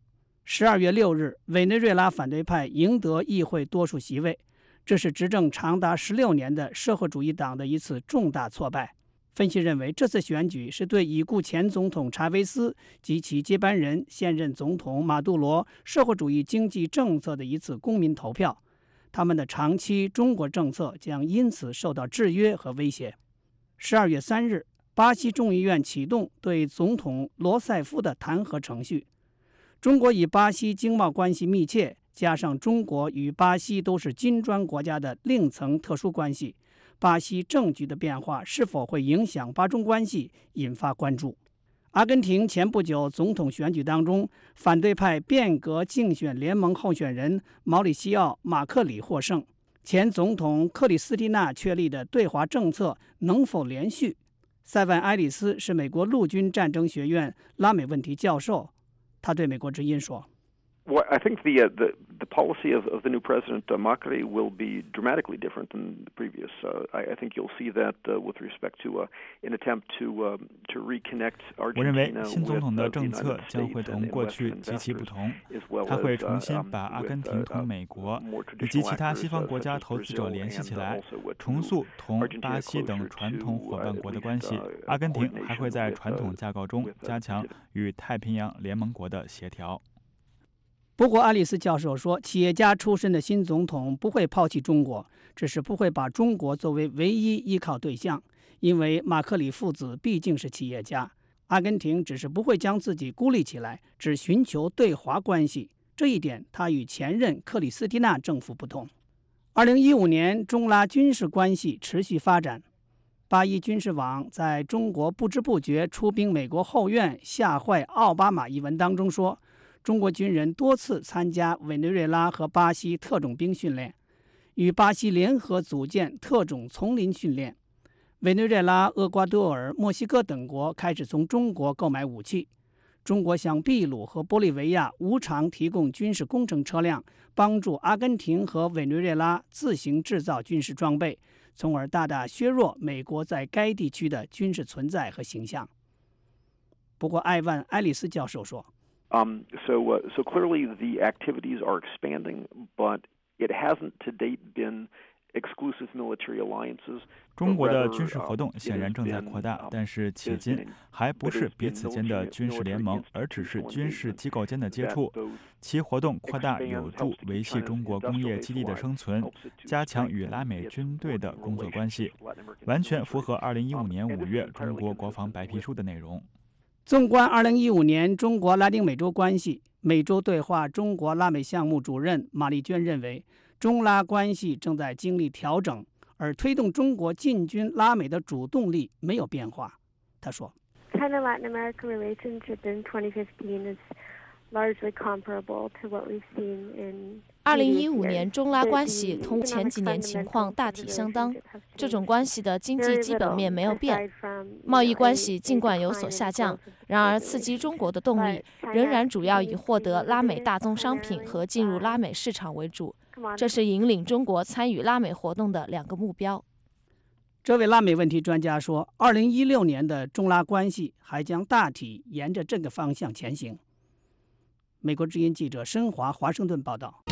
十二月六日，委内瑞拉反对派赢得议会多数席位，这是执政长达十六年的社会主义党的一次重大挫败。分析认为，这次选举是对已故前总统查韦斯及其接班人现任总统马杜罗社会主义经济政策的一次公民投票，他们的长期中国政策将因此受到制约和威胁。十二月三日，巴西众议院启动对总统罗塞夫的弹劾程序。中国与巴西经贸关系密切，加上中国与巴西都是金砖国家的另层特殊关系，巴西政局的变化是否会影响巴中关系，引发关注。阿根廷前不久总统选举当中，反对派变革竞选联盟候选人毛里西奥·马克里获胜。前总统克里斯蒂娜确立的对华政策能否连续？塞万·埃里斯是美国陆军战争学院拉美问题教授，他对美国之音说。 Well, I think the, uh, the the policy of, of the new president, uh, Macri, will be dramatically different than the previous. Uh, I, I think you'll see that uh, with respect to uh, an attempt to uh, to reconnect Argentina. 我认为新总统的政策将会同过去极其不同，他会重新把阿根廷同美国以及其他西方国家投资者联系起来，重塑同巴西等传统伙伴国的关系。阿根廷还会在传统架构中加强与太平洋联盟国的协调。 不过，爱丽丝教授说，企业家出身的新总统不会抛弃中国，只是不会把中国作为唯一依靠对象，因为马克里父子毕竟是企业家。阿根廷只是不会将自己孤立起来，只寻求对华关系，这一点他与前任克里斯蒂娜政府不同。二零一五年，中拉军事关系持续发展。巴伊军事网在中国不知不觉出兵美国后院，吓坏奥巴马一文当中说，中国军人多次参加委内瑞拉和巴西特种兵训练，与巴西联合组建特种丛林训练。委内瑞拉、厄瓜多尔、墨西哥等国开始从中国购买武器。中国向秘鲁和玻利维亚无偿提供军事工程车辆，帮助阿根廷和委内瑞拉自行制造军事装备，从而大大削弱美国在该地区的军事存在和形象。不过，艾万·埃里斯教授说。 Um, so, uh, so clearly the activities are expanding, but it hasn't to date been exclusive military alliances. 中国的军事活动显然正在扩大，但是迄今还不是彼此间的军事联盟，而只是军事机构间的接触。其活动扩大有助维系中国工业基地的生存，加强与拉美军队的工作关系，完全符合二零一五年五月中国国防白皮书的内容。 纵观二零一五年中国拉丁美洲关系，美洲对话中国拉美项目主任马丽娟认为，中拉关系正在经历调整，而推动中国进军拉美的主动力没有变化。她说 China-Latin American relationship in twenty fifteen is largely comparable to what we've seen in 二零一五年中拉关系同前几年情况大体相当，这种关系的经济基本面没有变。贸易关系尽管有所下降，然而刺激中国的动力仍然主要以获得拉美大宗商品和进入拉美市场为主，这是引领中国参与拉美活动的两个目标。 这位拉美问题专家说，二零一六年的中拉关系还将大体沿着这个方向前行。美国之音记者申华华盛顿报道。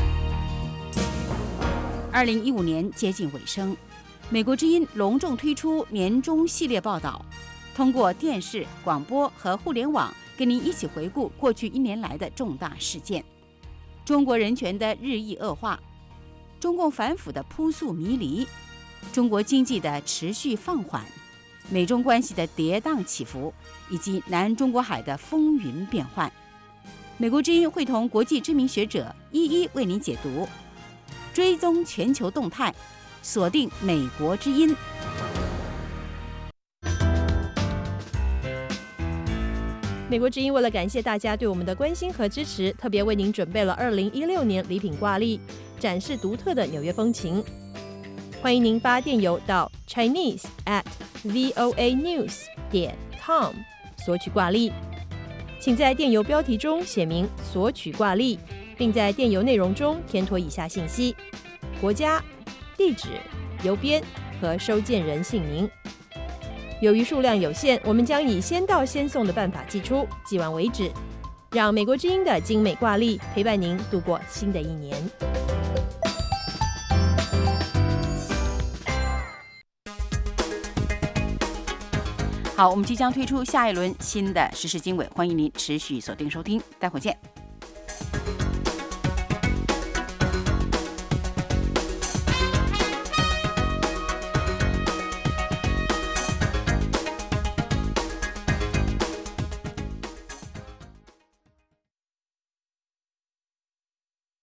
二零一五年接近尾声，美国之音隆重推出年终系列报道，通过电视、广播和互联网，跟您一起回顾过去一年来的重大事件：中国人权的日益恶化，中共反腐的扑朔迷离，中国经济的持续放缓，美中关系的跌宕起伏，以及南中国海的风云变幻。美国之音会同国际知名学者一一为您解读。追踪全球动态，锁定美国之音。 美国之音为了感谢大家对我们的关心和支持，特别为您准备了二零一六年礼品挂历，展示独特的纽约风情。欢迎您发电邮到 chinese at voa news 点 com 索取挂历，请在电邮标题中写明索取挂历，并在电邮内容中填妥以下信息：国家、地址、邮编和收件人姓名。由于数量有限，我们将以先到先送的办法寄出，寄完为止。 让美国之音的精美挂历陪伴您度过新的一年。 好，我们即将推出下一轮新的时事经纬，欢迎您持续锁定收听，待会儿见。